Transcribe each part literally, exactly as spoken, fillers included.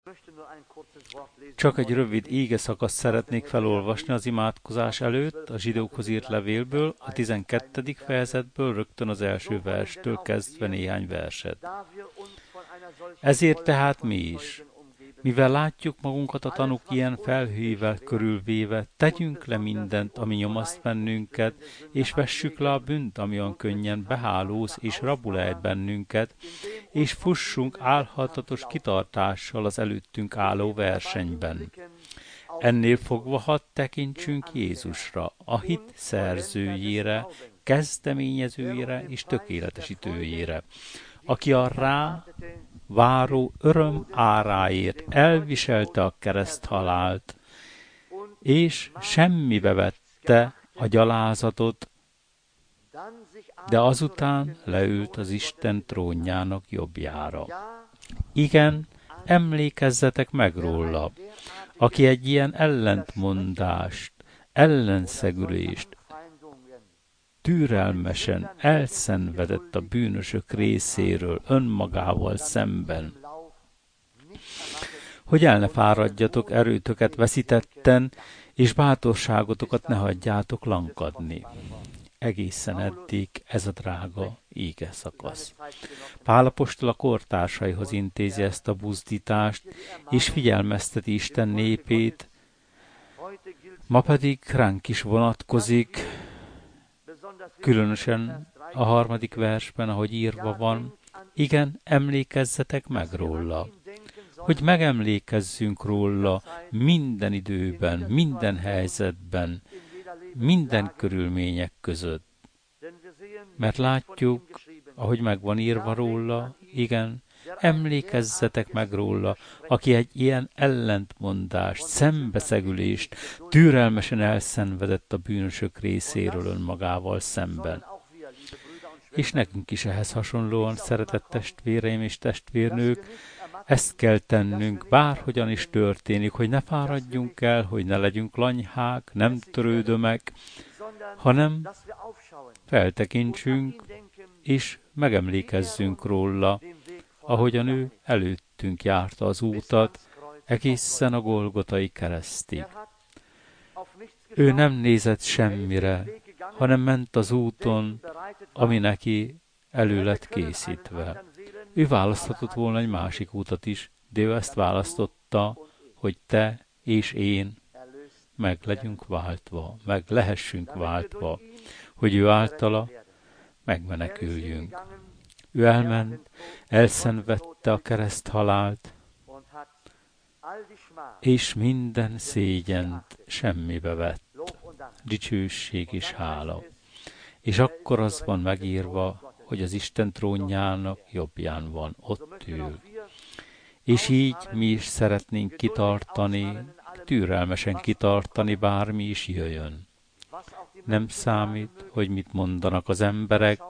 Csak egy rövid ígeszakaszt szeretnék felolvasni az imádkozás előtt a zsidókhoz írt levélből, a tizenkettedik fejezetből, rögtön az első verstől kezdve néhány verset. Ezért tehát mi is, mivel látjuk magunkat a tanúk ilyen felhőivel körülvéve, tegyünk le mindent, ami nyomaszt bennünket, és vessük le a bűnt, ami olyan könnyen behálóz és rabul ejt bennünket, és fussunk álhatatos kitartással az előttünk álló versenyben. Ennél fogva hadd tekintsünk Jézusra, a hit szerzőjére, kezdeményezőjére és tökéletesítőjére, aki a rá váró öröm áráért elviselte a kereszthalált, és semmibe vette a gyalázatot, de azután leült az Isten trónjának jobbjára. Igen, emlékezzetek meg róla, aki egy ilyen ellentmondást, ellenszegülést türelmesen elszenvedett a bűnösök részéről önmagával szemben, hogy el ne fáradjatok, erőtöket veszítetten, és bátorságotokat ne hagyjátok lankadni. Egészen eddig ez a drága íge szakasz. Pál apostol a kortársaihoz intézi ezt a buzdítást, és figyelmezteti Isten népét, ma pedig ránk is vonatkozik, különösen a harmadik versben, ahogy írva van, igen, emlékezzetek meg róla, hogy megemlékezzünk róla minden időben, minden helyzetben, minden körülmények között. Mert látjuk, ahogy meg van írva róla, igen, emlékezzetek meg róla, aki egy ilyen ellentmondást, szembeszegülést türelmesen elszenvedett a bűnösök részéről önmagával szemben. És nekünk is ehhez hasonlóan, szeretett testvéreim és testvérnők, ezt kell tennünk, bárhogyan is történik, hogy ne fáradjunk el, hogy ne legyünk lanyhák, nem törődömek, hanem feltekintsünk, és megemlékezzünk róla, ahogyan ő előttünk járta az útat, egészen a Golgotai keresztig. Ő nem nézett semmire, hanem ment az úton, ami neki elő lett készítve. Ő választhatott volna egy másik útat is, de ő ezt választotta, hogy te és én meg legyünk váltva, meg lehessünk váltva, hogy ő általa megmeneküljünk. Ő elment, elszenvedte a kereszthalált, és minden szégyent semmibe vett, dicsőség és hála. És akkor az van megírva, hogy az Isten trónjának jobbján van, ott ül. És így mi is szeretnénk kitartani, türelmesen kitartani, bármi is jöjjön. Nem számít, hogy mit mondanak az emberek.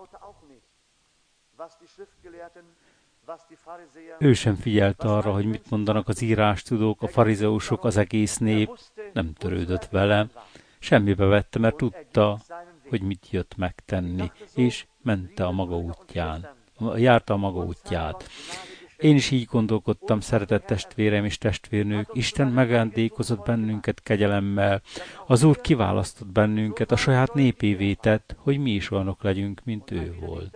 Ő sem figyelt arra, hogy mit mondanak az írástudók, a farizeusok, az egész nép, nem törődött vele. Semmibe vette, mert tudta, hogy mit jött megtenni, és mente a maga útján, járta a maga útját. Én is így gondolkodtam, szeretett testvérem és testvérnők, Isten megajándékozott bennünket kegyelemmel, az Úr kiválasztott bennünket, a saját népévé tett, hogy mi is olyanok legyünk, mint ő volt.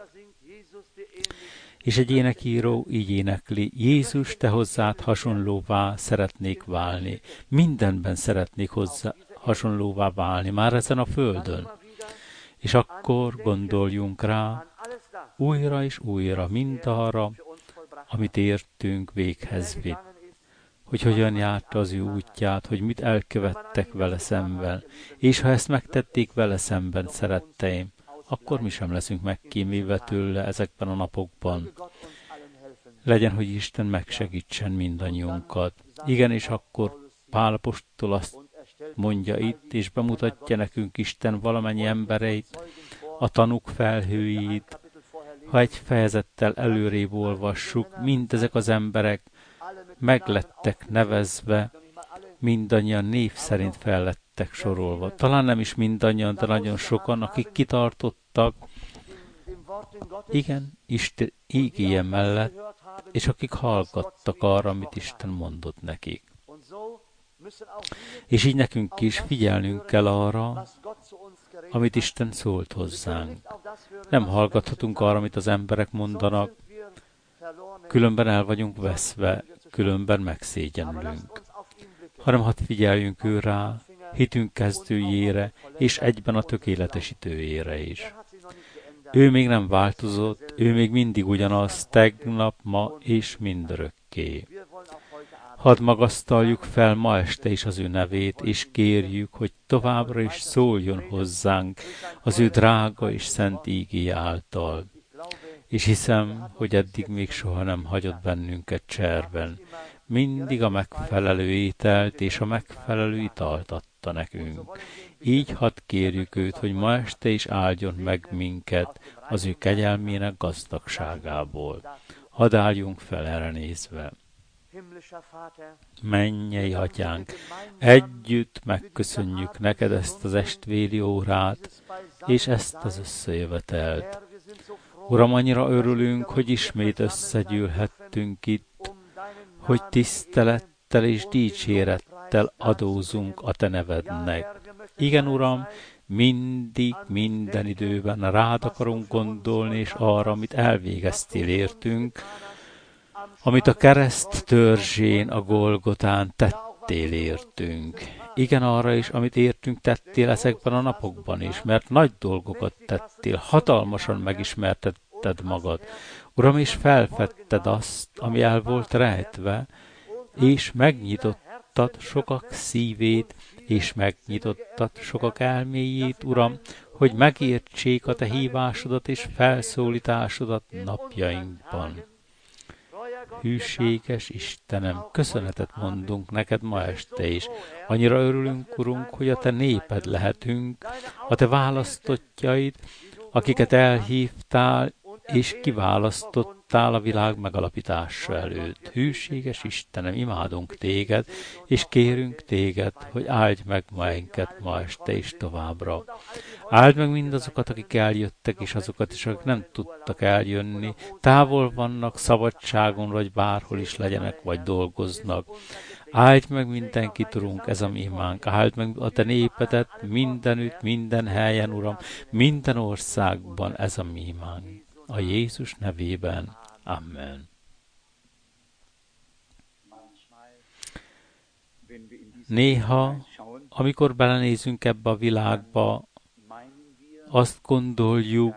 És egy énekíró így énekli, Jézus, te hozzád hasonlóvá szeretnék válni, mindenben szeretnék hozzá hasonlóvá válni, már ezen a földön. És akkor gondoljunk rá, újra és újra mindarra, amit értünk véghez vitt, hogy hogyan járta az ő útját, hogy mit elkövettek vele szemben, és ha ezt megtették vele szemben, szeretteim, akkor mi sem leszünk megkímélve tőle ezekben a napokban. Legyen, hogy Isten megsegítsen mindannyiunkat. Igen, és akkor Pál apostol azt mondja itt, és bemutatja nekünk Isten valamennyi embereit, a tanúk felhőit. Ha egy fejezettel előrébb olvassuk, mindezek az emberek meglettek nevezve, mindannyian név szerint fel lettek sorolva. Talán nem is mindannyian, de nagyon sokan, akik kitartottak, igen, Isten ígéje mellett, és akik hallgattak arra, amit Isten mondott nekik. És így nekünk is figyelnünk kell arra, amit Isten szólt hozzánk. Nem hallgathatunk arra, amit az emberek mondanak, különben el vagyunk veszve, különben megszégyenlünk. Hanem hadd figyeljünk ő rá, hitünk kezdőjére, és egyben a tökéletesítőjére is. Ő még nem változott, ő még mindig ugyanaz, tegnap, ma és mindörökké. Hadd magasztaljuk fel ma este is az ő nevét, és kérjük, hogy továbbra is szóljon hozzánk az ő drága és szent ígéje által. És hiszem, hogy eddig még soha nem hagyott bennünket cserben. Mindig a megfelelő ételt és a megfelelő italt adta nekünk. Így hadd kérjük őt, hogy ma este is áldjon meg minket az ő kegyelmének gazdagságából. Hadd álljunk fel erre nézve. Mennyei Atyánk, együtt megköszönjük neked ezt az estvéri órát, és ezt az összejövetelt. Uram, annyira örülünk, hogy ismét összegyűlhettünk itt, hogy tisztelettel és dicsérettel adózunk a te nevednek. Igen, Uram, mindig, minden időben rád akarunk gondolni, és arra, amit elvégeztél értünk, amit a kereszt törzsén, a Golgotán tettél értünk. Igen, arra is, amit értünk tettél ezekben a napokban is, mert nagy dolgokat tettél, hatalmasan megismertetted magad. Uram, és felfedted azt, ami el volt rejtve, és megnyitottad sokak szívét, és megnyitottad sokak elméjét, Uram, hogy megértsék a te hívásodat és felszólításodat napjainkban. Hűséges Istenem, köszönetet mondunk neked ma este is. Annyira örülünk, Urunk, hogy a te néped lehetünk, a te választottjaid, akiket elhívtál és kiválasztottál a világ megalapítása előtt. Hűséges Istenem, imádunk téged, és kérünk téged, hogy áldj meg ma minket ma este és továbbra. Áld meg mindazokat, akik eljöttek, és azokat is, akik nem tudtak eljönni, távol vannak, szabadságon, vagy bárhol is legyenek, vagy dolgoznak. Áldj meg mindenkit, Urunk, ez a mi imánk. Áld meg a te népedet mindenütt, minden helyen, Uram, minden országban, ez a mi imánk. A Jézus nevében. Amen. Néha, amikor belenézünk ebbe a világba, azt gondoljuk,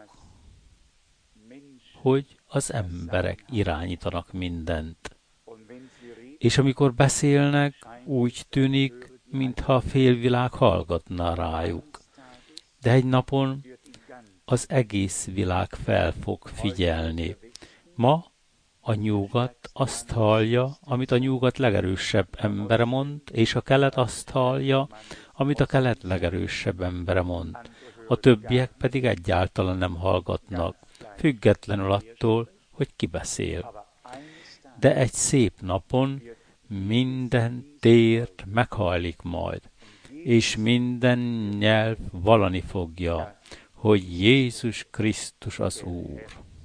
hogy az emberek irányítanak mindent. És amikor beszélnek, úgy tűnik, mintha a félvilág hallgatna rájuk. De egy napon az egész világ fel fog figyelni. Ma a nyugat azt hallja, amit a nyugat legerősebb embere mond, és a kelet azt hallja, amit a kelet legerősebb embere mond. A többiek pedig egyáltalán nem hallgatnak, függetlenül attól, hogy ki beszél. De egy szép napon minden tért meghajlik majd, és minden nyelv vallani fogja, hogy Jézus Krisztus az Úr.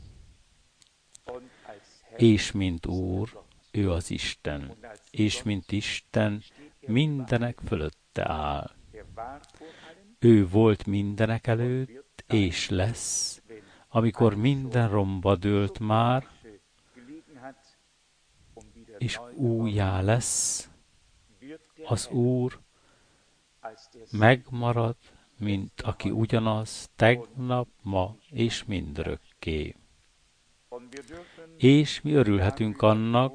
És mint Úr, ő az Isten, és mint Isten mindenek fölötte áll. Ő volt mindenek előtt, és lesz, amikor minden romba dőlt már, és újjá lesz, az Úr megmarad, mint aki ugyanaz, tegnap, ma és mindörökké. És mi örülhetünk annak,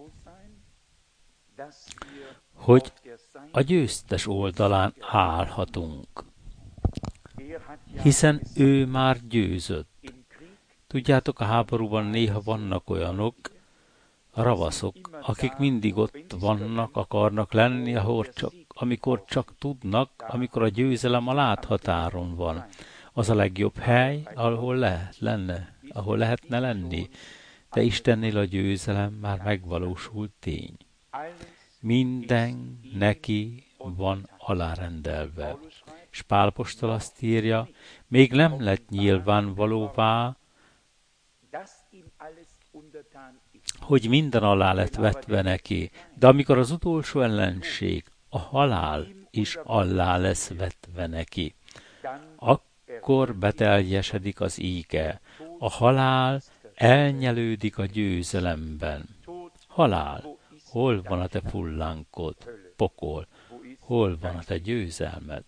hogy a győztes oldalán állhatunk, hiszen ő már győzött. Tudjátok, a háborúban néha vannak olyanok, ravaszok, akik mindig ott vannak, akarnak lenni, ahol csak, amikor csak tudnak, amikor a győzelem a láthatáron van. Az a legjobb hely, ahol lehet lenne, ahol lehetne lenni. De Istennél a győzelem már megvalósult tény. Minden neki van alárendelve. És Pál apostol azt írja, még nem lett nyilvánvalóvá, hogy minden alá lett vetve neki, de amikor az utolsó ellenség, a halál is alá lesz vetve neki, akkor beteljesedik az íge. A halál elnyelődik a győzelemben. Halál, hol van a te fullánkod? Pokol, hol van a te győzelmed?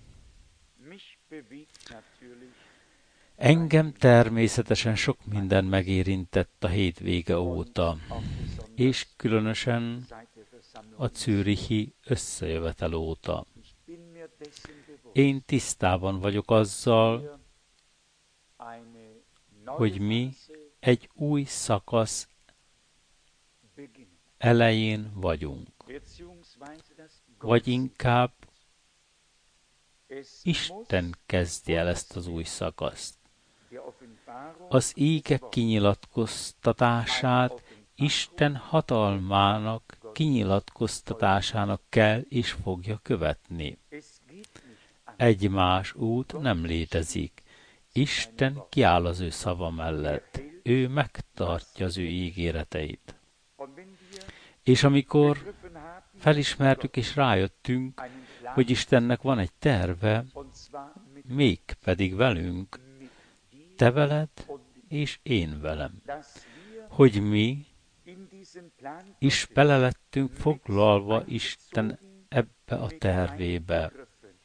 Engem természetesen sok minden megérintett a hétvége óta, és különösen a zürichi összejövetel óta. Én tisztában vagyok azzal, hogy mi egy új szakasz elején vagyunk, vagy inkább Isten kezdje el ezt az új szakaszt. Az íge kinyilatkoztatását Isten hatalmának kinyilatkoztatásának kell és fogja követni. Egy más út nem létezik. Isten kiáll az ő szava mellett. Ő megtartja az ő ígéreteit. És amikor felismertük és rájöttünk, hogy Istennek van egy terve, még pedig velünk, te veled és én velem, hogy mi is bele lettünk foglalva Isten ebbe a tervébe,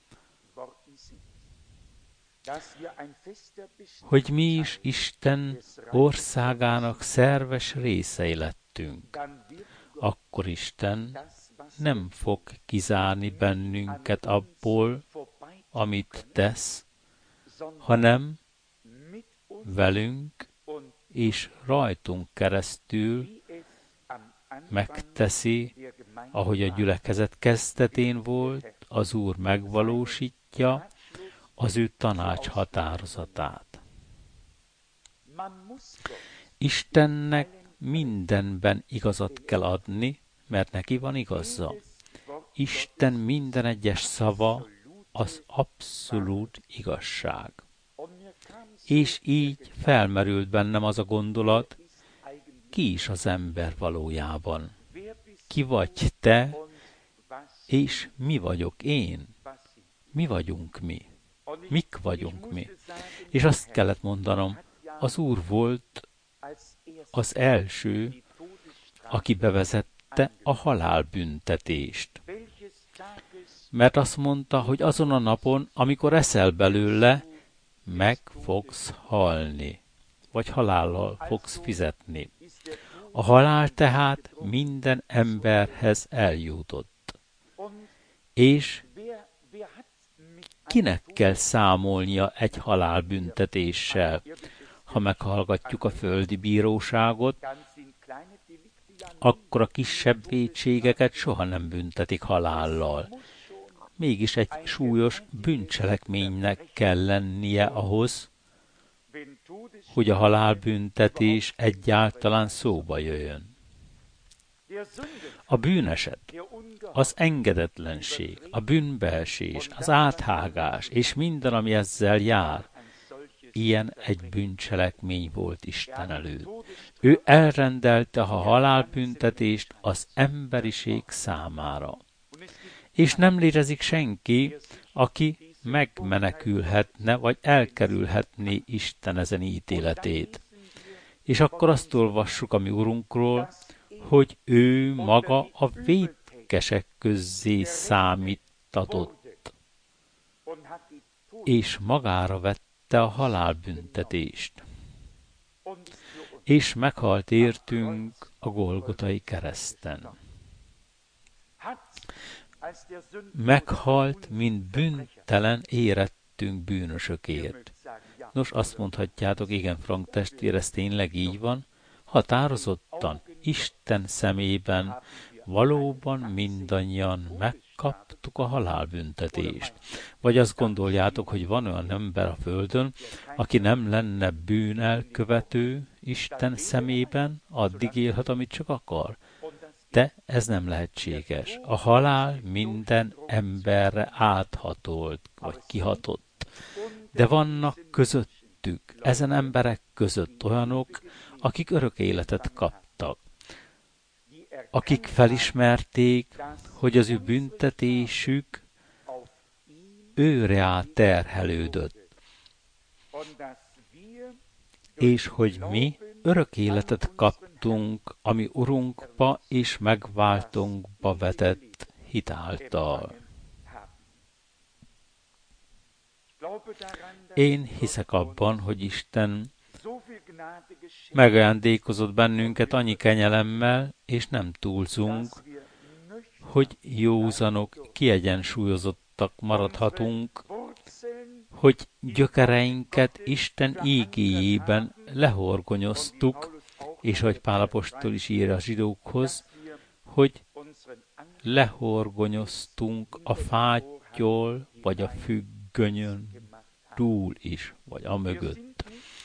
hogy mi is Isten országának szerves részei lettünk, akkor Isten nem fog kizárni bennünket abból, amit tesz, hanem velünk és rajtunk keresztül megteszi, ahogy a gyülekezet kezdetén volt, az Úr megvalósítja az ő tanács határozatát. Istennek mindenben igazat kell adni, mert neki van igaza. Isten minden egyes szava az abszolút igazság. És így felmerült bennem az a gondolat, ki is az ember valójában? Ki vagy te, és mi vagyok én? Mi vagyunk mi? Mik vagyunk mi? És azt kellett mondanom, az Úr volt az első, aki bevezette a halálbüntetést. Mert azt mondta, hogy azon a napon, amikor eszel belőle, meg fogsz halni, vagy halállal fogsz fizetni. A halál tehát minden emberhez eljutott. És kinek kell számolnia egy halálbüntetéssel? Ha meghallgatjuk a földi bíróságot, akkor a kisebb vétségeket soha nem büntetik halállal. Mégis egy súlyos bűncselekménynek kell lennie ahhoz, hogy a halálbüntetés egyáltalán szóba jöjjön. A bűneset, az engedetlenség, a bűnbeesés, az áthágás és minden, ami ezzel jár, ilyen egy bűncselekmény volt Isten előtt. Ő elrendelte a halálbüntetést az emberiség számára. És nem létezik senki, aki megmenekülhetne, vagy elkerülhetné Isten ezen ítéletét. És akkor azt olvassuk a mi Urunkról, hogy ő maga a vétkesek közzé számítatott, és magára vette a halálbüntetést. És meghalt értünk a Golgotai kereszten. Meghalt, mint bűntelen érettünk bűnösökért. Nos, azt mondhatjátok, igen, Frank testvér, ez tényleg így van? Határozottan, Isten szemében valóban mindannyian megkaptuk a halálbüntetést. Vagy azt gondoljátok, hogy van olyan ember a földön, aki nem lenne bűnelkövető Isten szemében, addig élhet, amit csak akar? De ez nem lehetséges. A halál minden emberre áthatolt, vagy kihatott. De vannak közöttük, ezen emberek között olyanok, akik örök életet kaptak. akik felismerték, hogy az ő büntetésük őre terhelődött, és hogy mi örök életet kaptunk, ami Urunkba és megváltónkba vetett hit által. Én hiszek abban, hogy Isten megajándékozott bennünket annyi kenyelemmel, és nem túlzunk, hogy józanok, kiegyensúlyozottak maradhatunk, hogy gyökereinket Isten ígéjében lehorgonyoztuk, és ahogy Pál apostol is ír a zsidókhoz, hogy lehorgonyoztunk a fáttyol, vagy a függönyön túl is, vagy amögött.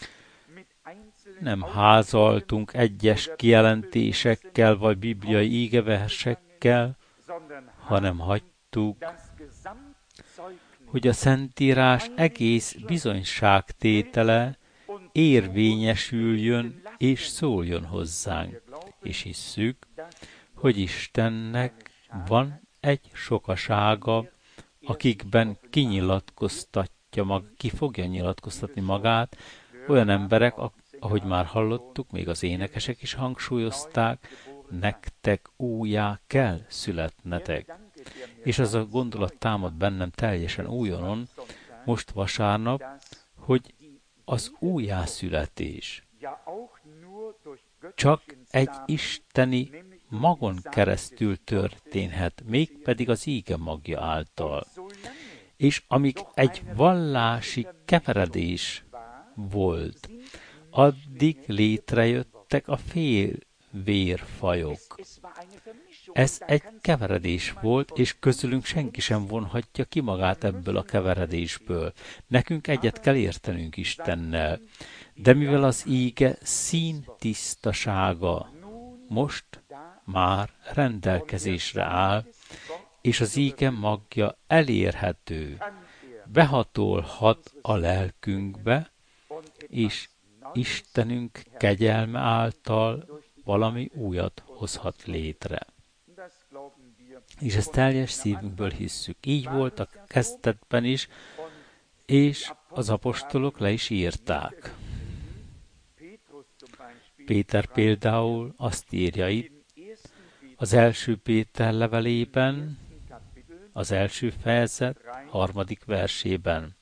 Nem házaltunk egyes kijelentésekkel, vagy bibliai ígeversekkel, hanem hagytuk, hogy a Szentírás egész bizonyságtétele érvényesüljön és szóljon hozzánk. És hisszük, hogy Istennek van egy sokasága, akikben kinyilatkoztatja maga, ki fogja nyilatkoztatni magát, olyan emberek, ahogy már hallottuk, még az énekesek is hangsúlyozták, nektek újjá kell születnetek. És az a gondolat támad bennem teljesen újonnan, most vasárnap, hogy az újjászületés csak egy isteni magon keresztül történhet, mégpedig az íge magja által. És amíg egy vallási keveredés volt, addig létrejöttek a félvérfajok. Ez egy keveredés volt, és közülünk senki sem vonhatja ki magát ebből a keveredésből. Nekünk egyet kell értenünk Istennel. De mivel az íge színtisztasága most már rendelkezésre áll, és az íge magja elérhető, behatolhat a lelkünkbe, és Istenünk kegyelme által valami újat hozhat létre. És ezt teljes szívünkből hisszük. Így volt a kezdetben is, és az apostolok le is írták. Péter például azt írja itt, az első Péter levelében, az első fejezet, harmadik versében.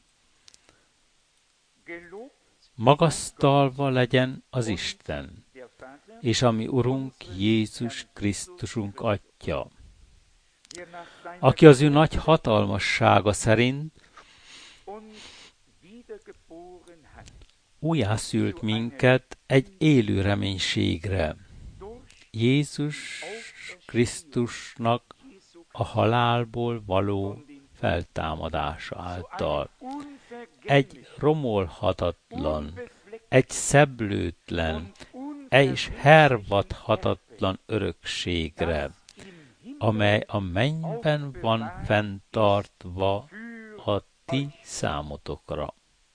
Magasztalva legyen az Isten, és a mi Urunk Jézus Krisztusunk Atya, aki az ő nagy hatalmassága szerint újjászült minket egy élő reménységre, Jézus Krisztusnak a halálból való feltámadása által. Egy romolhatatlan, egy szeblőtlen, és hervadhatatlan örökségre, amely a mennyben van fenntartva a ti számotokra.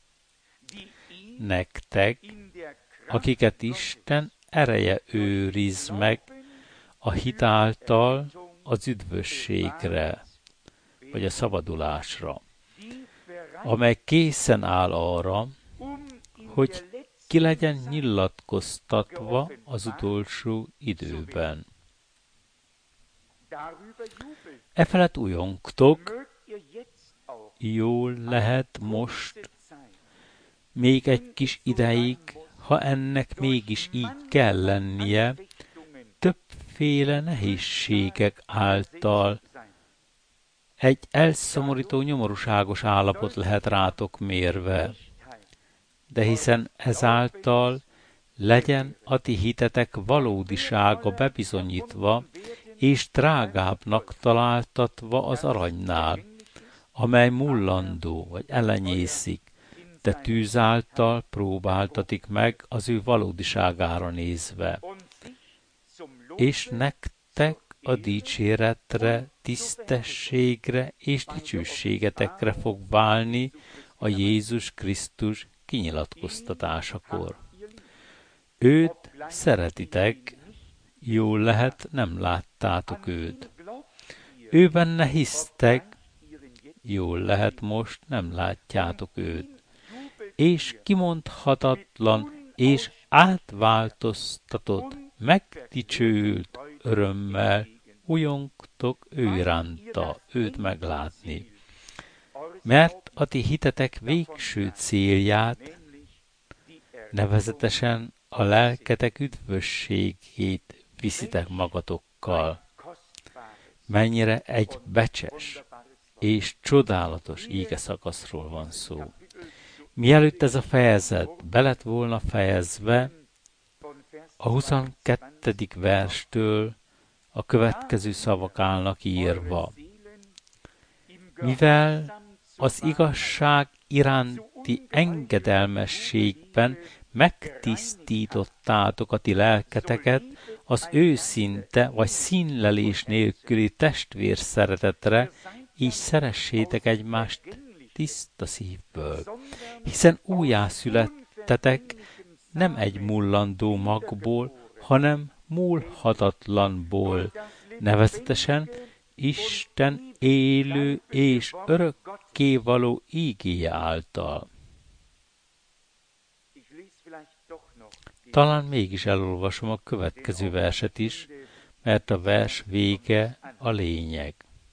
Nektek, akiket Isten ereje őriz meg a hit által az üdvösségre, vagy a szabadulásra, amely készen áll arra, hogy ki legyen nyilatkoztatva az utolsó időben. Efelett ujjongtok, jól lehet most, még egy kis ideig, ha ennek mégis így kell lennie, többféle nehézségek által egy elszomorító, nyomorúságos állapot lehet rátok mérve. De hiszen ezáltal legyen a ti hitetek valódisága bebizonyítva, és drágábbnak találtatva az aranynál, amely mullandó vagy elenyészik, de tűz által próbáltatik meg az ő valódiságára nézve. És nektek a dicséretre, tisztességre és dicsőségetekre fog válni a Jézus Krisztus kinyilatkoztatásakor. Őt szeretitek, Jól lehet, nem láttátok őt. Ő benne hisztek, jól lehet, most nem látjátok őt. És kimondhatatlan és átváltoztatott, megdicsőült örömmel ujjongtok ő iránta, őt meglátni. Mert a ti hitetek végső célját, nevezetesen a lelketek üdvösségét viszitek magatokkal. Mennyire egy becses és csodálatos ígeszakaszról van szó. Mielőtt ez a fejezet be lett volna fejezve, a huszonkettedik verstől a következő szavak állnak írva. Mivel az igazság iránti engedelmességben megtisztítottátok a ti lelketeket az őszinte vagy színlelés nélküli testvér szeretetre, így szeressétek egymást tiszta szívből, hiszen újjászülettetek nem egy mullandó magból, hanem múlhatatlanból, nevezetesen Isten élő és örökkévaló ígéje által. Talán mégis elolvasom a következő verset is, mert a vers vége a lényeg.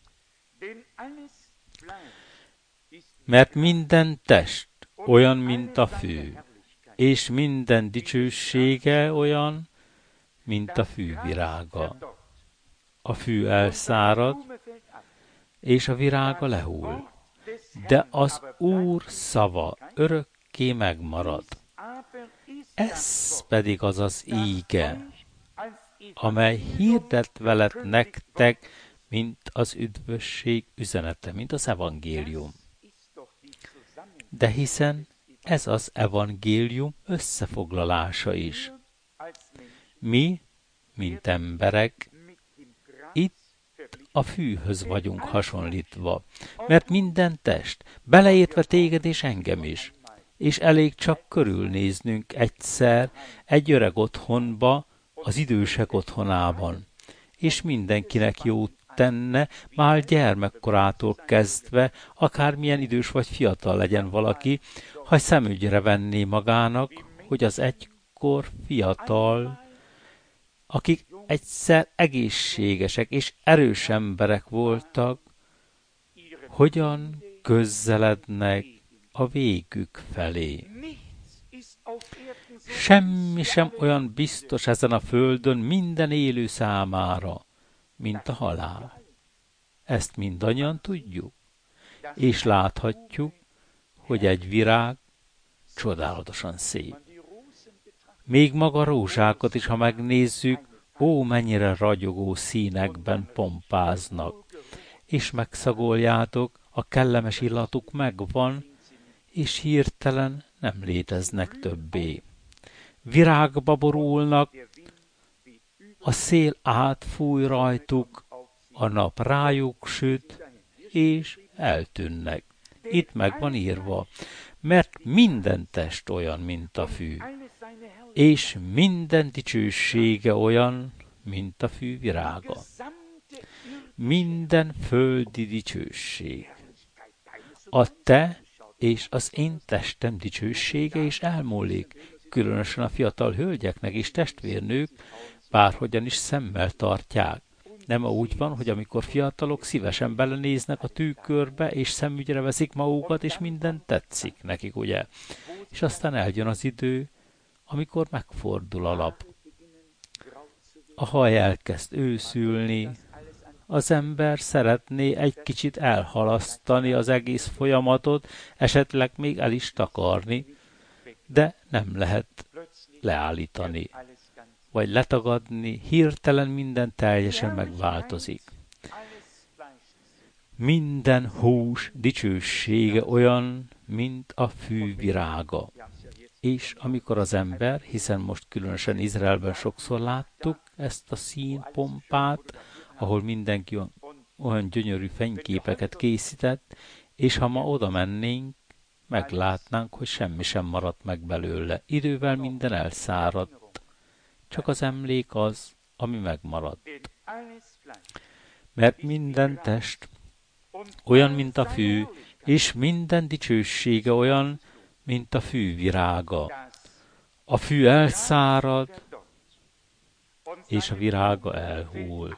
Mert minden test olyan, mint a fű, és minden dicsősége olyan, mint a fű virága. A fű elszárad, és a virága lehull, de az Úr szava örökké megmarad. Ez pedig az az íge, amely hirdetve lett nektek, mint az üdvösség üzenete, mint az evangélium. De hiszen ez az evangélium összefoglalása is. Mi, mint emberek, itt a fűhöz vagyunk hasonlítva, mert minden test, beleértve téged és engem is, és elég csak körülnéznünk egyszer egy öreg otthonba, az idősek otthonában, és mindenkinek jót tenne, már gyermekkorától kezdve, akármilyen idős vagy fiatal legyen valaki, ha szemügyre venné magának, hogy az egykor fiatal, akik egyszer egészségesek és erős emberek voltak, hogyan közelednek a végük felé. Semmi sem olyan biztos ezen a földön minden élő számára, mint a halál. Ezt mindannyian tudjuk, és láthatjuk, hogy egy virág csodálatosan szép. Még maga rózsákat is, ha megnézzük, ó, mennyire ragyogó színekben pompáznak, és megszagoljátok, a kellemes illatuk megvan, és hirtelen nem léteznek többé. Virágba borulnak, a szél átfúj rajtuk, a nap rájuk süt, és eltűnnek. Itt meg van írva, mert minden test olyan, mint a fű, és minden dicsősége olyan, mint a fű virága. Minden földi dicsőség. A te és az én testem dicsősége is elmúlik, különösen a fiatal hölgyeknek és testvérnők, bárhogyan is szemmel tartják. Nem úgy van, hogy amikor fiatalok szívesen belenéznek a tükörbe, és szemügyre veszik magukat, és minden tetszik nekik, ugye? És aztán eljön az idő, amikor megfordul a lap. A haj elkezd őszülni, az ember szeretné egy kicsit elhalasztani az egész folyamatot, esetleg még el is takarni, de nem lehet leállítani, vagy letagadni, hirtelen minden teljesen megváltozik. Minden hús dicsősége olyan, mint a fű virága. És amikor az ember, hiszen most különösen Izraelben sokszor láttuk ezt a színpompát, ahol mindenki olyan gyönyörű fényképeket készített, és ha ma oda mennénk, meglátnánk, hogy semmi sem maradt meg belőle. Idővel minden elszáradt. Csak az emlék az, ami megmaradt. Mert minden test olyan, mint a fű, és minden dicsősége olyan, mint a fű virága. A fű elszárad, és a virága elhull.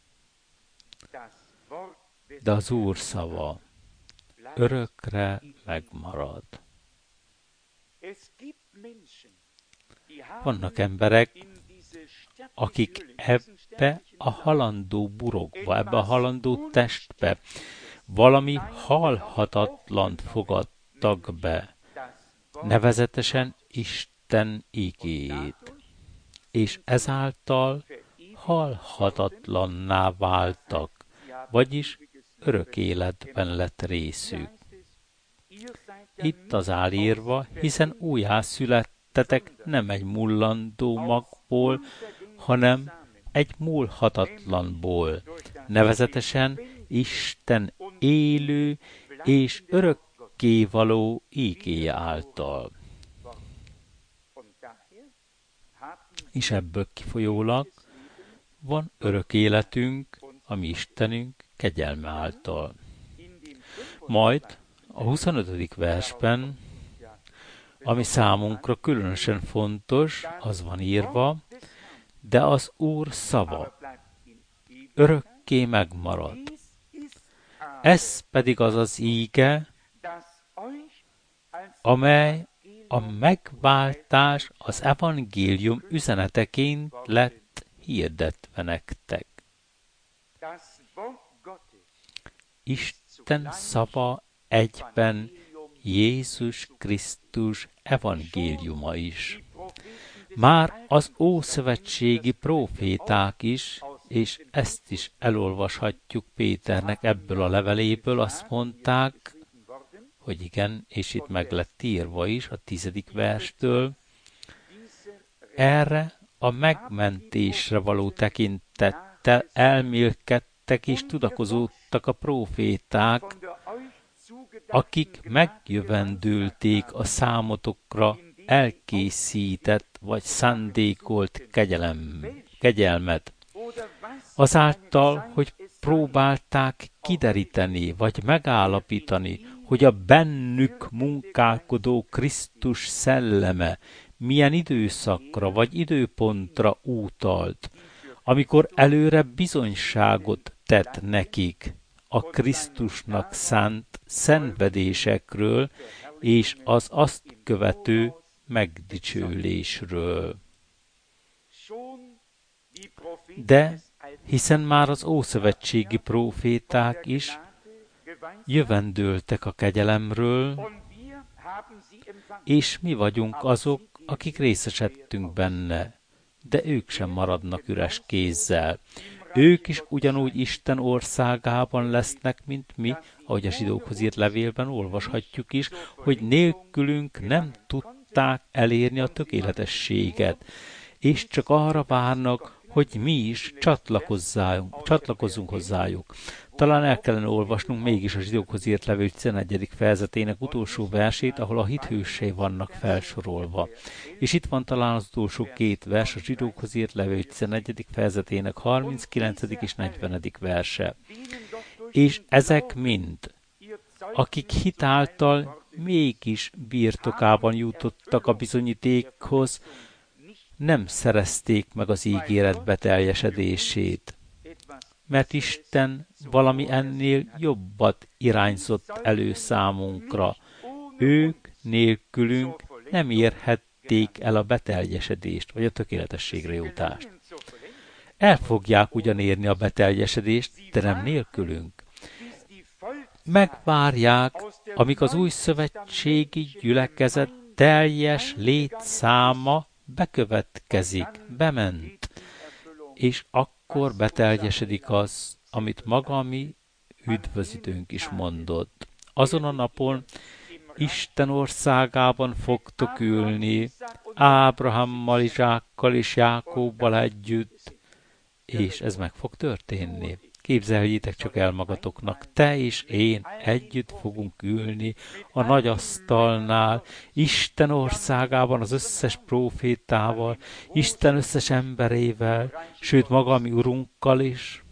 De az Úr szava örökre megmarad. Vannak emberek, akik ebbe a halandó burokba, ebbe a halandó testbe valami halhatatlant fogadtak be, nevezetesen Isten igét, és ezáltal halhatatlanná váltak, vagyis örök életben lett részük. Itt az áll írva, hiszen újjászülettetek nem egy mullandó magból, hanem egy múlhatatlanból, nevezetesen Isten élő és örökkévaló ígéje által. És ebből kifolyólag van örök életünk, a mi Istenünk kegyelme által. Majd a huszonötödik versben, ami számunkra különösen fontos, az van írva, de az Úr szava örökké megmarad. Ez pedig az az íge, amely a megváltás, az evangélium üzeneteként lett hirdetve nektek. Isten szava egyben Jézus Krisztus evangéliuma is. Már az ószövetségi próféták is, és ezt is elolvashatjuk Péternek ebből a leveléből, azt mondták, hogy igen, és itt meg lett írva is a tizedik verstől, erre a megmentésre való tekintettel elmélkedtek és tudakozódtak a próféták, akik megjövendülték a számotokra elkészített vagy szándékolt kegyelem, kegyelmet. Azáltal, hogy próbálták kideríteni vagy megállapítani, hogy a bennük munkálkodó Krisztus szelleme milyen időszakra vagy időpontra útalt, amikor előre bizonyságot tett nekik a Krisztusnak szánt szenvedésekről és az azt követő megdicsőlésről. De hiszen már az ószövetségi próféták is jövendőltek a kegyelemről, és mi vagyunk azok, akik részesedtünk benne, de ők sem maradnak üres kézzel. Ők is ugyanúgy Isten országában lesznek, mint mi, ahogy a zsidókhoz írt levélben olvashatjuk is, hogy nélkülünk nem tudták elérni a tökéletességet, és csak arra várnak, hogy mi is csatlakozzunk hozzájuk. Talán el kellene olvasnunk mégis a zsidókhoz írt levél tizenegyedik fejezetének utolsó versét, ahol a hithősei vannak felsorolva. És itt van talán az utolsó két vers, a zsidókhoz írt levél tizenegyedik fejezetének harminckilencedik és negyvenedik verse. És ezek mind, akik hitáltal mégis birtokában jutottak a bizonyítékhoz, nem szerezték meg az ígéret beteljesedését, mert Isten valami ennél jobbat irányzott elő számunkra. Ők nélkülünk nem érhették el a beteljesedést, vagy a tökéletességre jutást. El fogják ugyan érni a beteljesedést, de nem nélkülünk. Megvárják, amíg az új szövetségi gyülekezet teljes létszáma bekövetkezik, bement, és akkor beteljesedik az, amit maga mi üdvözítőnk is mondott. Azon a napon Isten országában fogtok ülni, Ábrahammal, Izsákkal és Jákobbal együtt, és ez meg fog történni. Képzeljétek csak el magatoknak, te és én együtt fogunk ülni a nagy asztalnál, Isten országában az összes prófétával, Isten összes emberével, sőt maga mi Urunkkal is.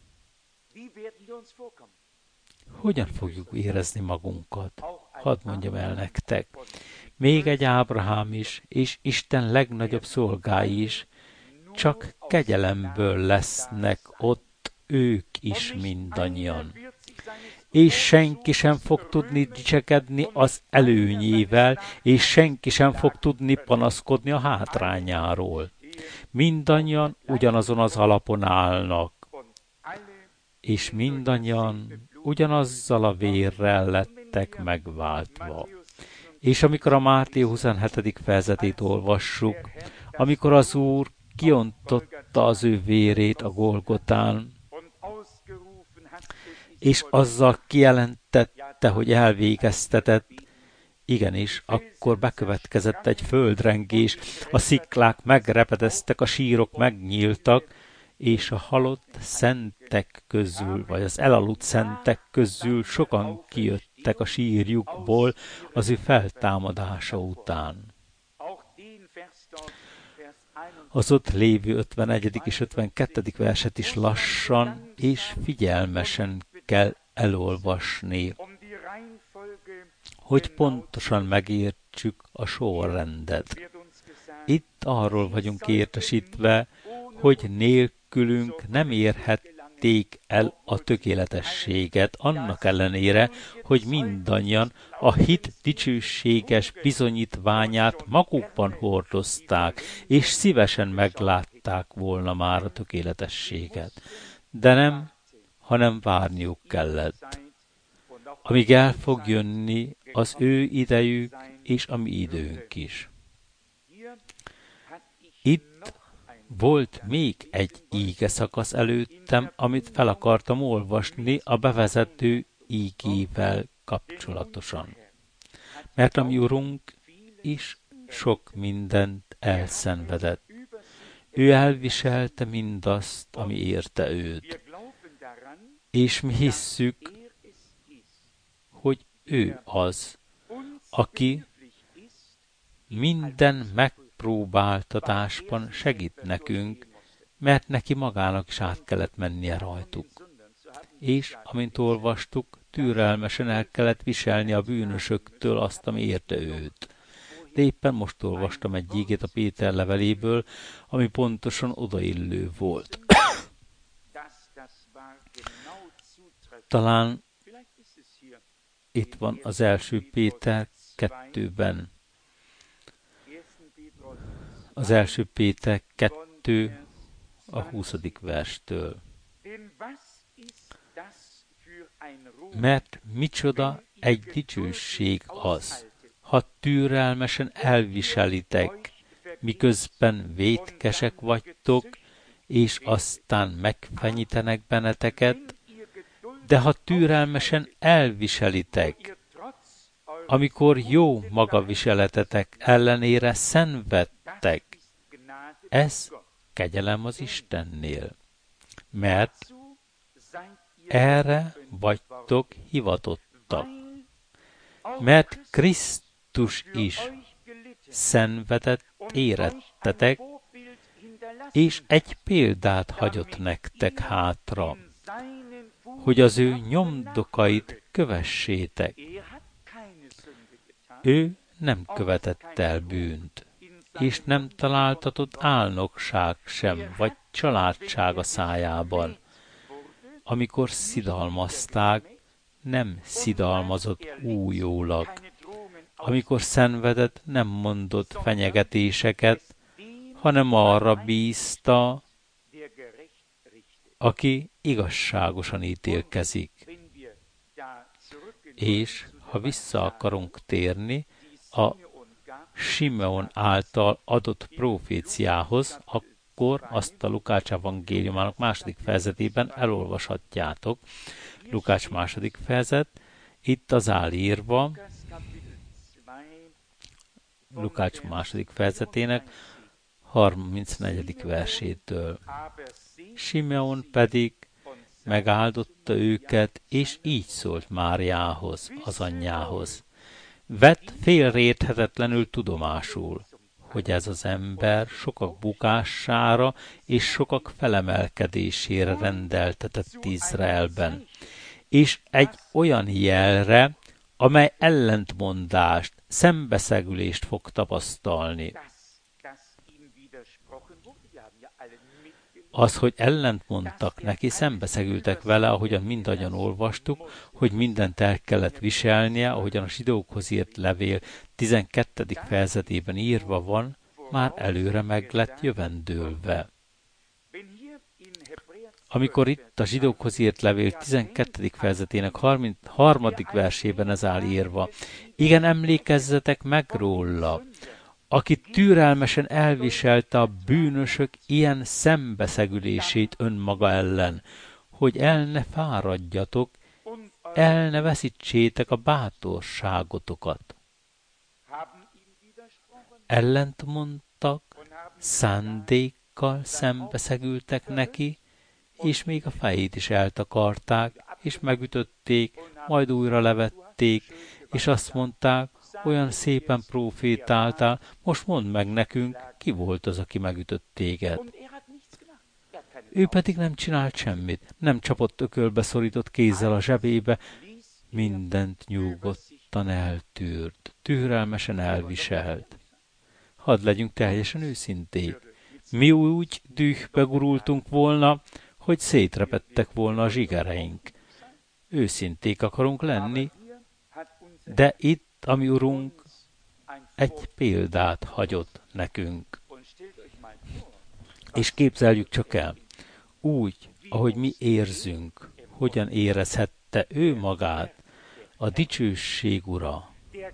Hogyan fogjuk érezni magunkat? Hadd mondjam el nektek. Még egy Ábrahám is, és Isten legnagyobb szolgái is, csak kegyelemből lesznek ott ők is mindannyian. És senki sem fog tudni dicsekedni az előnyével, és senki sem fog tudni panaszkodni a hátrányáról. Mindannyian ugyanazon az alapon állnak, és mindannyian ugyanazzal a vérrel lettek megváltva. És amikor a Máté huszonhetedik fejezetét olvassuk, amikor az Úr kiontotta az ő vérét a Golgotán, és azzal kijelentette, hogy elvégeztetett, igenis, akkor bekövetkezett egy földrengés, a sziklák megrepedeztek, a sírok megnyíltak, és a halott szentek közül, vagy az elaludt szentek közül sokan kijöttek a sírjukból az ő feltámadása után. Az ott lévő ötvenegyedik és ötvenkettedik verset is lassan és figyelmesen kell elolvasni, hogy pontosan megértsük a sorrendet. Itt arról vagyunk értesítve, hogy nélkülünk nem érhették el a tökéletességet, annak ellenére, hogy mindannyian a hit dicsőséges bizonyítványát magukban hordozták, és szívesen meglátták volna már a tökéletességet. De nem, hanem várniuk kellett, amíg el fog jönni az ő idejük és a mi időnk is. Itt volt még egy íge szakasz előttem, amit fel akartam olvasni a bevezető ígével kapcsolatosan. Mert a mi Urunk is sok mindent elszenvedett. Ő elviselte mindazt, ami érte őt. És mi hisszük, hogy ő az, aki minden megpróbáltatásban segít nekünk, mert neki magának is át kellett mennie rajtuk. És, amint olvastuk, türelmesen el kellett viselni a bűnösöktől azt, ami érte őt. De éppen most olvastam egy ígét a Péter leveléből, ami pontosan odaillő volt. Talán itt van az első Péter kettőben. Az első Péter kettő a huszadik verstől. Mert micsoda egy dicsőség az, ha türelmesen elviselitek, miközben vétkesek vagytok, és aztán megfenyítenek benneteket, de ha türelmesen elviselitek, amikor jó magaviseletetek ellenére szenvedtek, ez kegyelem az Istennél, mert erre vagytok hivatottak, mert Krisztus is szenvedett érettetek, és egy példát hagyott nektek hátra, hogy az ő nyomdokait kövessétek. Ő nem követett el bűnt, és nem találtatott álnokság sem, vagy családság a szájában. Amikor szidalmazták, nem szidalmazott újólag. Amikor szenvedett, nem mondott fenyegetéseket, hanem arra bízta, aki igazságosan ítélkezik. És ha vissza akarunk térni a Simeon által adott proféciához, akkor azt a Lukács evangéliumának második fejezetében elolvashatjátok. Lukács második fejezet, itt az áll írva, Lukács második fejezetének harmincnegyedik versétől. Simeon pedig megáldotta őket, és így szólt Máriához, az anyjához. Vett félreérthetetlenül tudomásul, hogy ez az ember sokak bukására és sokak felemelkedésére rendeltetett Izraelben, és egy olyan jelre, amely ellentmondást, szembeszegülést fog tapasztalni. Az, hogy ellentmondtak neki, szembeszegültek vele, ahogyan mindannyian olvastuk, hogy mindent el kellett viselnie, ahogyan a zsidókhoz írt levél tizenkettedik fejezetében írva van, már előre meg lett jövendőlve. Amikor itt a zsidókhoz írt levél tizenkettedik fejezetének harmadik versében ez áll írva, igen, emlékezzetek meg róla, aki türelmesen elviselte a bűnösök ilyen szembeszegülését önmaga ellen, hogy el ne fáradjatok, el ne veszítsétek a bátorságotokat. Ellent mondtak, szándékkal szembeszegültek neki, és még a fejét is eltakarták, és megütötték, majd újra levették, és azt mondták, olyan szépen profétáltál, most mondd meg nekünk, ki volt az, aki megütött téged. Ő pedig nem csinált semmit, nem csapott ökölbe szorított kézzel a zsebébe, mindent nyugodtan eltűrt, türelmesen elviselt. Hadd legyünk teljesen őszinték. Mi úgy dühbe gurultunk volna, hogy szétrepettek volna a zsigereink. Őszinték akarunk lenni, de itt a mi Urunk egy példát hagyott nekünk. És képzeljük csak el, úgy, ahogy mi érzünk, hogyan érezhette ő magát, a dicsőség ura,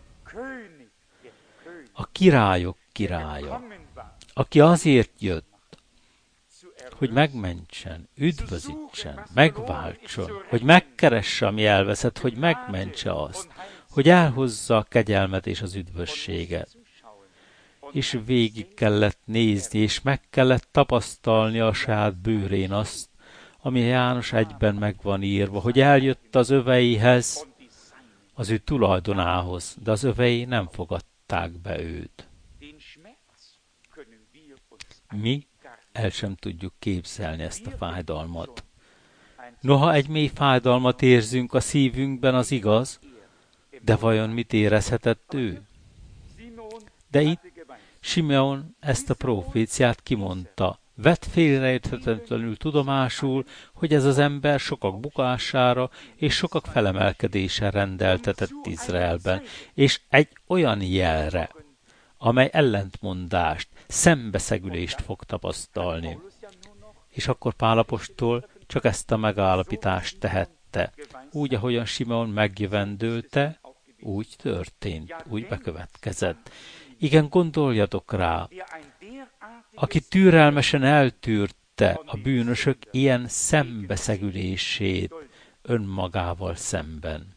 a királyok királya, aki azért jött, hogy megmentsen, üdvözítsen, megváltson, hogy megkeresse, ami elveszett, hogy megmentse azt, hogy elhozza a kegyelmet és az üdvösséget. És végig kellett nézni, és meg kellett tapasztalni a saját bőrén azt, ami János egyben meg van írva, hogy eljött az öveihez, az ő tulajdonához, de az övei nem fogadták be őt. Mi el sem tudjuk képzelni ezt a fájdalmat. Noha egy mély fájdalmat érzünk a szívünkben, az igaz, de vajon mit érezhetett ő? De itt Simeon ezt a proféciát kimondta. Vett félreérthetetlenül tudomásul, hogy ez az ember sokak bukására és sokak felemelkedésre rendeltetett Izraelben, és egy olyan jelre, amely ellentmondást, szembeszegülést fog tapasztalni. És akkor Pál apostol csak ezt a megállapítást tehette. Úgy, ahogyan Simeon megjövendőlte, úgy történt, úgy bekövetkezett. Igen, gondoljatok rá, aki türelmesen eltűrte a bűnösök ilyen szembeszegülését önmagával szemben.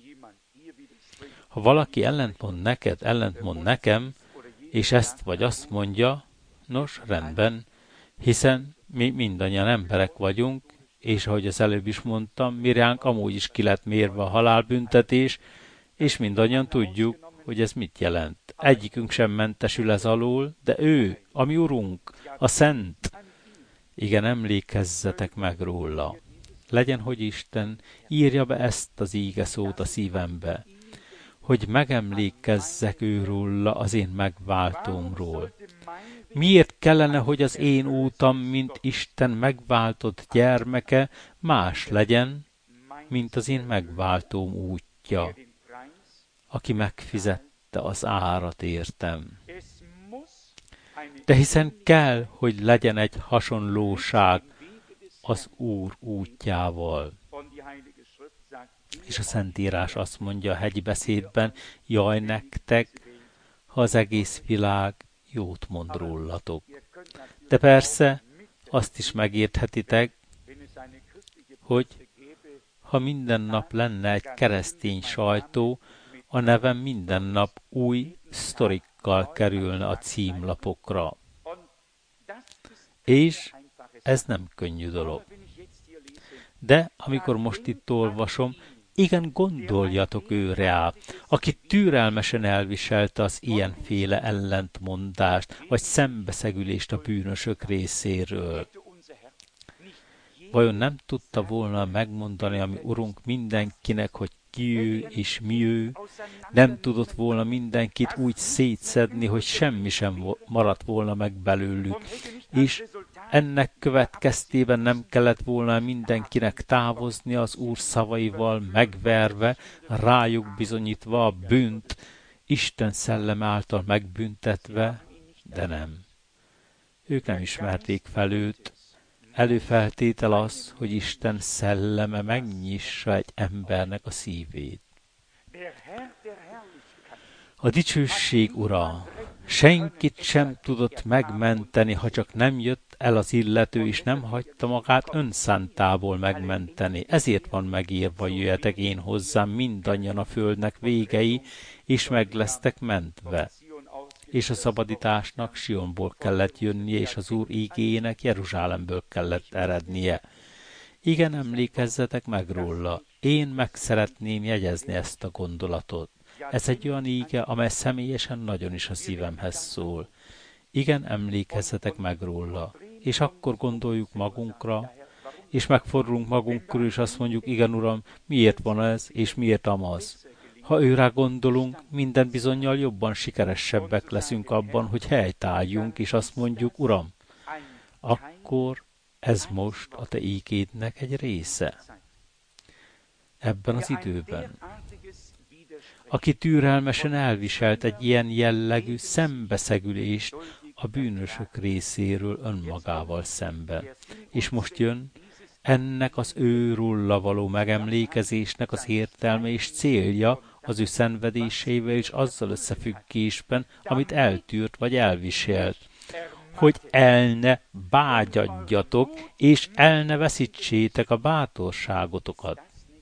Ha valaki ellentmond neked, ellentmond nekem, és ezt vagy azt mondja, nos, rendben, hiszen mi mindannyian emberek vagyunk, és ahogy az előbb is mondtam, miránk amúgy is ki lett mérve a halálbüntetés, és mindannyian tudjuk, hogy ez mit jelent. Egyikünk sem mentesül ez alól, de ő, a mi Urunk, a Szent. Igen, emlékezzetek meg róla. Legyen, hogy Isten írja be ezt az íge szót a szívembe, hogy megemlékezzek őróla, az én megváltómról. Miért kellene, hogy az én útam, mint Isten megváltott gyermeke, más legyen, mint az én megváltóm útja, aki megfizette az árat értem. De hiszen kell, hogy legyen egy hasonlóság az Úr útjával. És a Szentírás azt mondja a hegyi beszédben, jaj nektek, ha az egész világ jót mond rólatok. De persze azt is megérthetitek, hogy ha minden nap lenne egy keresztény sajtó, a nevem minden nap új sztorikkal kerülne a címlapokra. És ez nem könnyű dolog. De amikor most itt olvasom, igen, gondoljatok őre rá, aki türelmesen elviselte az ilyenféle ellentmondást, vagy szembeszegülést a bűnösök részéről. Vajon nem tudta volna megmondani a mi Urunk mindenkinek, hogy ki ő és mi ő? Nem tudott volna mindenkit úgy szétszedni, hogy semmi sem maradt volna meg belőlük, és ennek következtében nem kellett volna mindenkinek távozni az Úr szavaival megverve, rájuk bizonyítva a bűnt, Isten szellem által megbüntetve, de nem. Ők nem ismerték fel őt. Előfeltétel az, hogy Isten szelleme megnyissa egy embernek a szívét. A dicsőség ura, senkit sem tudott megmenteni, ha csak nem jött el az illető, és nem hagyta magát önszántából megmenteni. Ezért van megírva, jöjjetek én hozzám mindannyian a földnek végei, és meg lesztek mentve. És a szabadításnak Sionból kellett jönnie, és az Úr ígéjének Jeruzsálemből kellett erednie. Igen, emlékezzetek meg róla. Én meg szeretném jegyezni ezt a gondolatot. Ez egy olyan íge, amely személyesen nagyon is a szívemhez szól. Igen, emlékezzetek meg róla. És akkor gondoljuk magunkra, és megfordulunk magunk körül, és azt mondjuk, igen, Uram, miért van ez, és miért amaz? Ha őrá gondolunk, minden bizonnyal jobban sikeresebbek leszünk abban, hogy helytálljunk, és azt mondjuk, Uram, akkor ez most a te ígédnek egy része. Ebben az időben. Aki türelmesen elviselt egy ilyen jellegű szembeszegülést a bűnösök részéről önmagával szemben. És most jön ennek az őrulla való megemlékezésnek az értelme és célja az ő szenvedéseivel és azzal összefüggésben, amit eltűrt vagy elviselt, hogy el ne bágyadjatok, és el ne veszítsétek a bátorságotokat.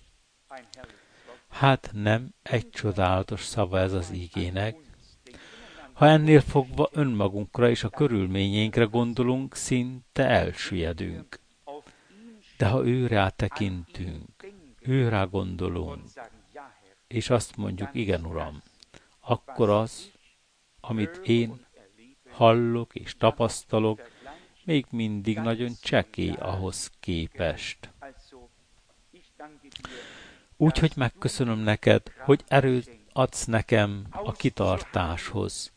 Hát nem egy csodálatos szava ez az ígének. Ha ennél fogva önmagunkra és a körülményeinkre gondolunk, szinte elsüllyedünk. De ha őrá tekintünk, őrá gondolunk, és azt mondjuk, igen, Uram, akkor az, amit én hallok és tapasztalok, még mindig nagyon csekély ahhoz képest. Úgyhogy megköszönöm neked, hogy erőt adsz nekem a kitartáshoz,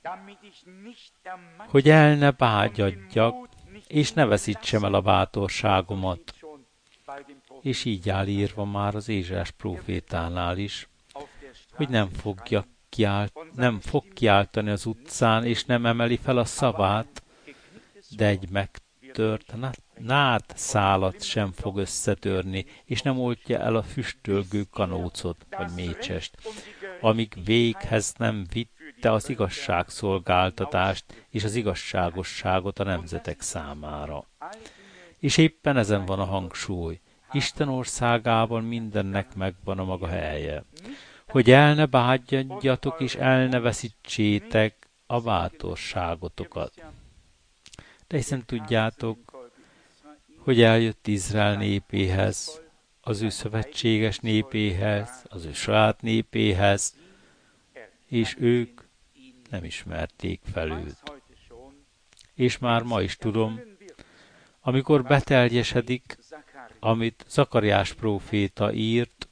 hogy el ne bágyadjak, és ne veszítsem el a bátorságomat. És így áll írva már az Ézsaiás prófétánál is, hogy nem fogja kiált, nem fog kiáltani az utcán, és nem emeli fel a szavát, de egy megtört nád szálat sem fog összetörni, és nem oltja el a füstölgő kanócot, vagy mécsest, amíg véghez nem vitte az igazságszolgáltatást és az igazságosságot a nemzetek számára. És éppen ezen van a hangsúly. Isten országában mindennek megvan a maga helye. Hogy el ne bágyadjatok és el ne veszítsétek a bátorságotokat. De hiszen tudjátok, hogy eljött Izrael népéhez, az ő szövetséges népéhez, az ő saját népéhez, és ők nem ismerték fel őt. És már ma is tudom, amikor beteljesedik, amit Zakariás próféta írt,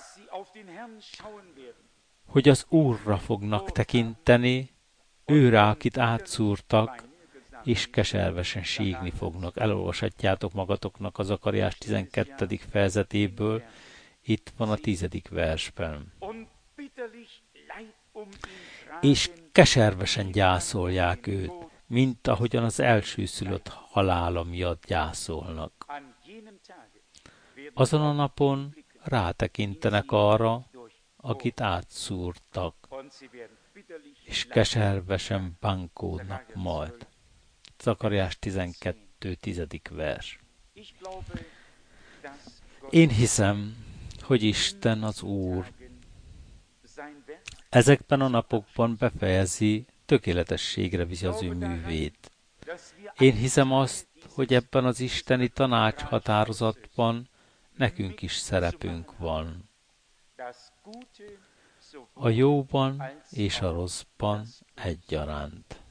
hogy az Úrra fognak tekinteni, őre, akit átszúrtak, és keservesen sígni fognak. Elolvashatjátok magatoknak a Zakariás tizenkettedik fejezetéből, itt van a tizedik versben. És keservesen gyászolják őt, mint ahogyan az elsőszülött halála miatt gyászolnak. Azon a napon rátekintenek arra, akit átszúrtak, és keservesen bánkódnak majd. Zakariás tizenkettő tizedik vers. Én hiszem, hogy Isten az Úr ezekben a napokban befejezi, tökéletességre viszi az ő művét. Én hiszem azt, hogy ebben az isteni tanácshatározatban nekünk is szerepünk van. A jóban és a rosszban egyaránt.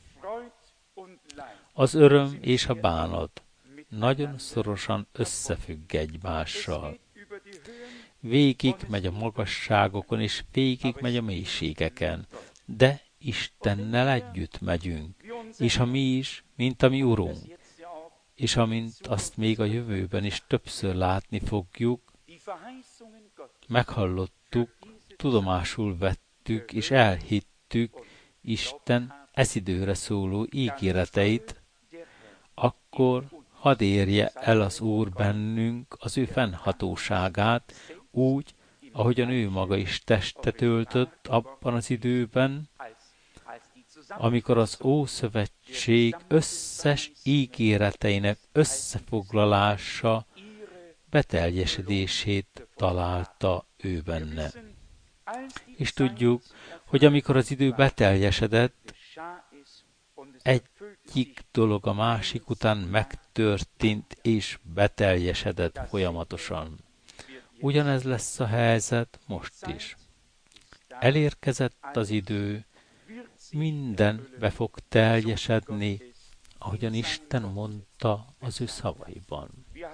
Az öröm és a bánat nagyon szorosan összefügg egymással. Végig megy a magasságokon, és végig megy a mélységeken, de Istennel együtt megyünk, és ha mi is, mint a mi Urunk, és amint azt még a jövőben is többször látni fogjuk, meghallottuk, tudomásul vettük, és elhittük Isten ez időre szóló ígéreteit, akkor hadd érje el az Úr bennünk az ő fennhatóságát, úgy, ahogyan ő maga is testet öltött abban az időben, amikor az Ószövetség összes ígéreteinek összefoglalása beteljesedését találta ő benne. És tudjuk, hogy amikor az idő beteljesedett, egyik dolog a másik után megtörtént és beteljesedett folyamatosan. Ugyanez lesz a helyzet most is. Elérkezett az idő, minden be fog teljesedni, ahogyan Isten mondta az ő szavaiban.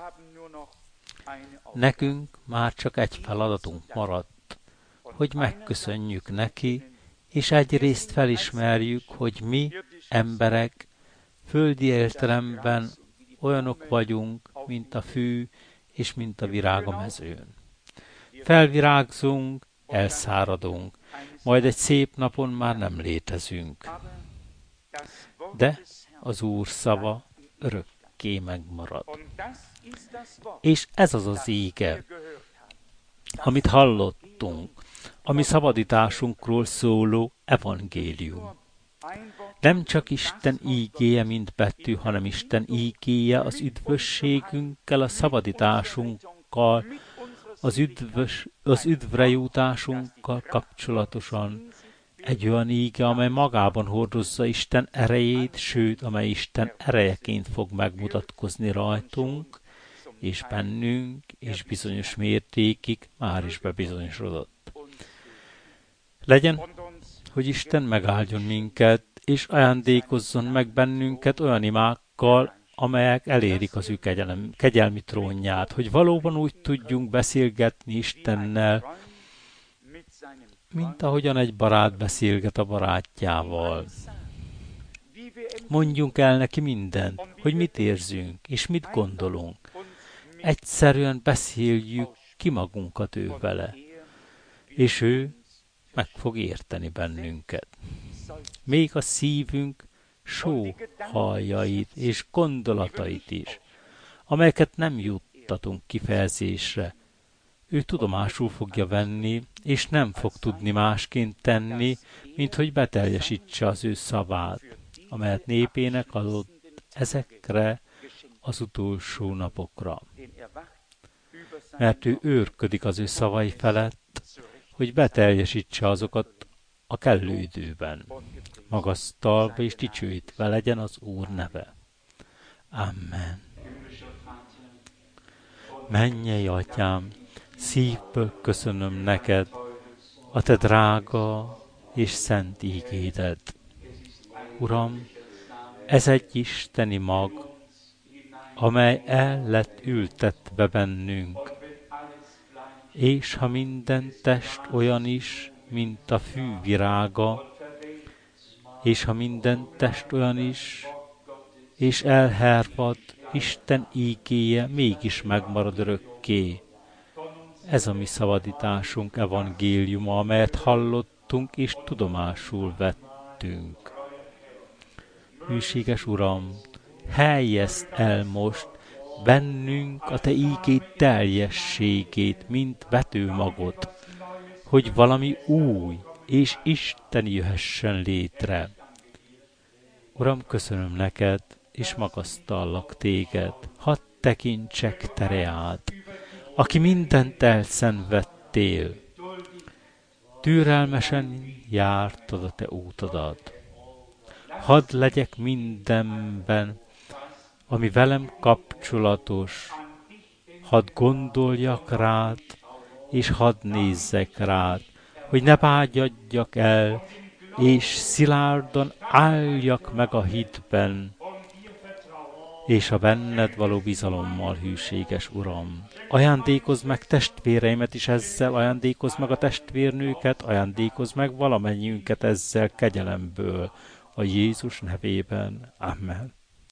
Nekünk már csak egy feladatunk maradt, hogy megköszönjük neki, és egyrészt felismerjük, hogy mi, emberek, földi értelemben olyanok vagyunk, mint a fű és mint a virág a mezőn. Felvirágzunk, elszáradunk, majd egy szép napon már nem létezünk. De az Úr szava örökké megmarad. És ez az az íge, amit hallottunk, ami szabadításunkról szóló evangélium. Nem csak Isten ígéje, mint betű, hanem Isten ígéje az üdvösségünkkel, a szabadításunkkal, az, üdvös, az üdvre jutásunkkal kapcsolatosan. Egy olyan íge, amely magában hordozza Isten erejét, sőt, amely Isten erejeként fog megmutatkozni rajtunk, és bennünk, és bizonyos mértékig már is bebizonyosodott. Legyen, hogy Isten megáldjon minket, és ajándékozzon meg bennünket olyan imákkal, amelyek elérik az ő kegyelem, kegyelmi trónját, hogy valóban úgy tudjunk beszélgetni Istennel, mint ahogyan egy barát beszélget a barátjával. Mondjunk el neki mindent, hogy mit érzünk, és mit gondolunk. Egyszerűen beszéljük ki magunkat ő vele, és ő meg fog érteni bennünket. Még a szívünk sóhajjait és gondolatait is, amelyeket nem juttatunk kifejezésre, ő tudomásul fogja venni, és nem fog tudni másként tenni, mint hogy beteljesítse az ő szavát, amelyet népének adott ezekre az utolsó napokra. Mert ő őrködik az ő szavai felett, hogy beteljesítse azokat a kellő időben. Magasztalva és dicsőítve legyen az Úr neve. Amen. Mennyei Atyám, szívből köszönöm neked a te drága és szent ígédet. Uram, ez egy isteni mag, amely el lett ültetve bennünk, és ha minden test olyan is, mint a fű virága, és ha minden test olyan is, és elhervad, Isten ígéje mégis megmarad örökké. Ez a mi szabadításunk evangéliuma, amelyet hallottunk és tudomásul vettünk. Hűséges Uram, helyezd el most bennünk a te ígéd teljességét, mint vetőmagot, hogy valami új és isteni jöhessen létre. Uram, köszönöm neked, és magasztallak téged, hadd tekintsek te reád, aki mindent elszenvedtél. Türelmesen jártad a te útodat. Hadd legyek mindenben, ami velem kapcsolatos, hadd gondoljak rád, és hadd nézzek rád, hogy ne vágyadjak el, és szilárdan álljak meg a hitben, és a benned való bizalommal, hűséges Uram. Ajándékozz meg testvéreimet is ezzel, ajándékozz meg a testvérnőket, ajándékozz meg valamennyiünket ezzel kegyelemből, a Jézus nevében. Amen.